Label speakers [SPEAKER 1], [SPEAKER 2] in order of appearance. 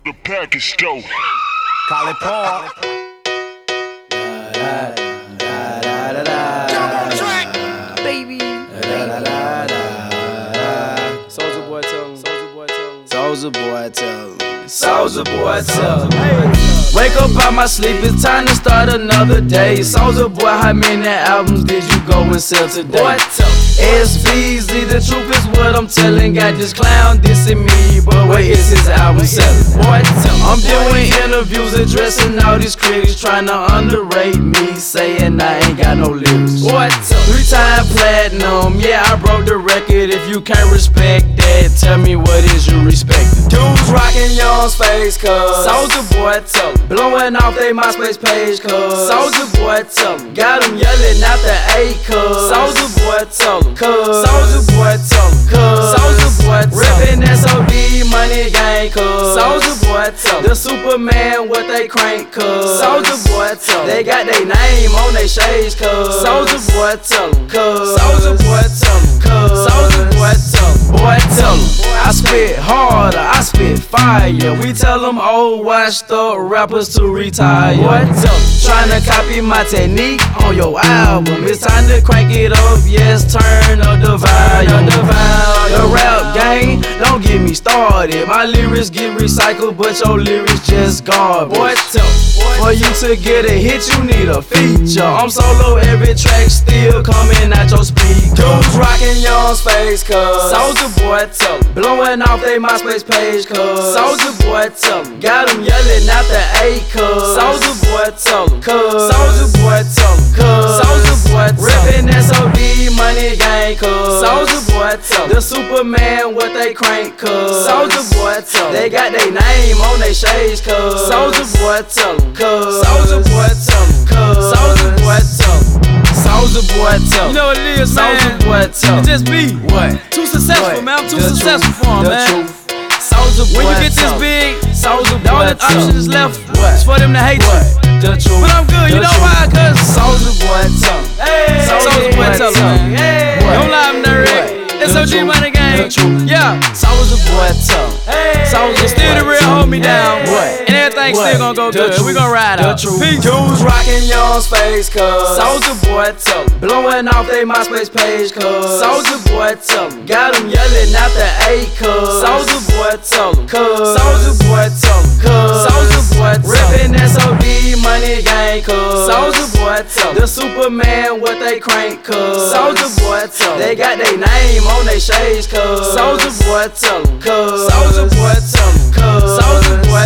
[SPEAKER 1] The package dope.
[SPEAKER 2] Call it Paul.
[SPEAKER 3] Baby.
[SPEAKER 2] Soulja Boy tell him. Soulja Boy tell him.
[SPEAKER 3] Soulja Boy tell him.
[SPEAKER 2] Soulja Boy tell him. Wake up out my sleep, it's time to start another day. Soulja Boy, how many albums did you go and sell today? Boy, tell him. SBZ, the truth is what I'm telling. Got this clown dissing me, but where is his album selling? Boy, tell him. I'm doing interviews addressing all these critics trying to underrate me, saying I ain't got no lyrics. Boy, tell him. 3-time platinum, yeah, I broke the record. If you can't respect that, tell me what is you respecting? Dudes rocking Young's face, cuz Soulja Boy tell 'em. Blowing off they MySpace page, cuz Soulja Boy tell 'em. Got 'em yelling out the A, cuz Soulja Boy tell 'em. Cuz Soulja Boy tell 'em. Cuz Soulja Boy tell 'em. Rippin' SOD money gang, cuz Soulja Boy tell 'em. The Superman what they crank, cuz Soulja Boy tell 'em. They got they name on they shades, cuz Soulja Boy tell 'em. Cuz Soulja Boy tell 'em. Cuz Soulja Boy tell 'em. Boy tell 'em. I spit harder, I spit fire. We tell them old washed up rappers to retire. Boy tell 'em. Tryna copy my technique on your album. It's time to crank it up, yes, turn up the volume. The rap game, don't get me started. My lyrics get recycled, but your lyrics just garbage. Boy tell 'em. For you to get a hit, you need a feature. I'm solo, every track still coming out your speakers. Dudes rocking Young's face, cuz Soulja Boy tell 'em. Blowing off they MySpace page, cuz Soulja Boy tell 'em. Got 'em yelling out the A, cuz Soulja Boy tell 'em. Cuz Soulja Boy tell 'em. Cuz Soulja Boy tell 'em. Rippin' SOD money gang, cuz Soulja Boy tell 'em. The Superman what they crank, cuz Soulja Boy tell 'em. They got they name on they shades, cuz Soulja Boy tell 'em. Cuz Soulja Boy tell 'em. Cuz Soulja Boy tell 'em. Soulja Boy tell 'em.
[SPEAKER 3] You know what it is, man.
[SPEAKER 2] Soulja Boy tell 'em.
[SPEAKER 3] It just be
[SPEAKER 2] What?
[SPEAKER 3] too successful,
[SPEAKER 2] What?
[SPEAKER 3] man. I'm too
[SPEAKER 2] The
[SPEAKER 3] successful
[SPEAKER 2] truth.
[SPEAKER 3] for him,
[SPEAKER 2] The
[SPEAKER 3] man.
[SPEAKER 2] truth. Soulja Boy
[SPEAKER 3] When you get
[SPEAKER 2] tell
[SPEAKER 3] this
[SPEAKER 2] 'em.
[SPEAKER 3] big,
[SPEAKER 2] Soulja
[SPEAKER 3] the
[SPEAKER 2] Boy
[SPEAKER 3] only
[SPEAKER 2] tell 'em.
[SPEAKER 3] option is left
[SPEAKER 2] What?
[SPEAKER 3] is for them to hate
[SPEAKER 2] What?
[SPEAKER 3] you.
[SPEAKER 2] The truth.
[SPEAKER 3] But I'm good, you
[SPEAKER 2] The
[SPEAKER 3] know
[SPEAKER 2] truth.
[SPEAKER 3] why? Cause
[SPEAKER 2] Soulja Boy tell 'em.
[SPEAKER 3] hey, Soulja Boy tell 'em, man.
[SPEAKER 2] What?
[SPEAKER 3] Don't lie, I'm direct.
[SPEAKER 2] What? The
[SPEAKER 3] SOG
[SPEAKER 2] truth.
[SPEAKER 3] money gang.
[SPEAKER 2] The truth.
[SPEAKER 3] Yeah.
[SPEAKER 2] Soulja Boy tell 'em.
[SPEAKER 3] Hey,
[SPEAKER 2] Soulja
[SPEAKER 3] still the
[SPEAKER 2] Boy
[SPEAKER 3] real
[SPEAKER 2] tell 'em.
[SPEAKER 3] hold me down.
[SPEAKER 2] What?
[SPEAKER 3] And everything
[SPEAKER 2] What?
[SPEAKER 3] still gonna go
[SPEAKER 2] The
[SPEAKER 3] good. We
[SPEAKER 2] truth.
[SPEAKER 3] gonna ride
[SPEAKER 2] The
[SPEAKER 3] out.
[SPEAKER 2] truth.
[SPEAKER 3] Peace.
[SPEAKER 2] Dudes rocking Young's face, cuz Soulja Boy tell 'em. Blowing off they MySpace page, cuz Soulja Boy tell 'em. Got 'em yelling out the A, cuz Soulja Boy tell 'em. Cuz Soulja Boy tell 'em. Cuz Soulja Boy tell 'em. Rippin' SOD money gang, cuz Soulja Boy tell 'em. The Superman what they crank, cuz Soulja Boy tell 'em. They got they name on they shades, cuz Soulja Boy tell 'em. Cuz Soulja Boy tell 'em. Cuz Soulja Boy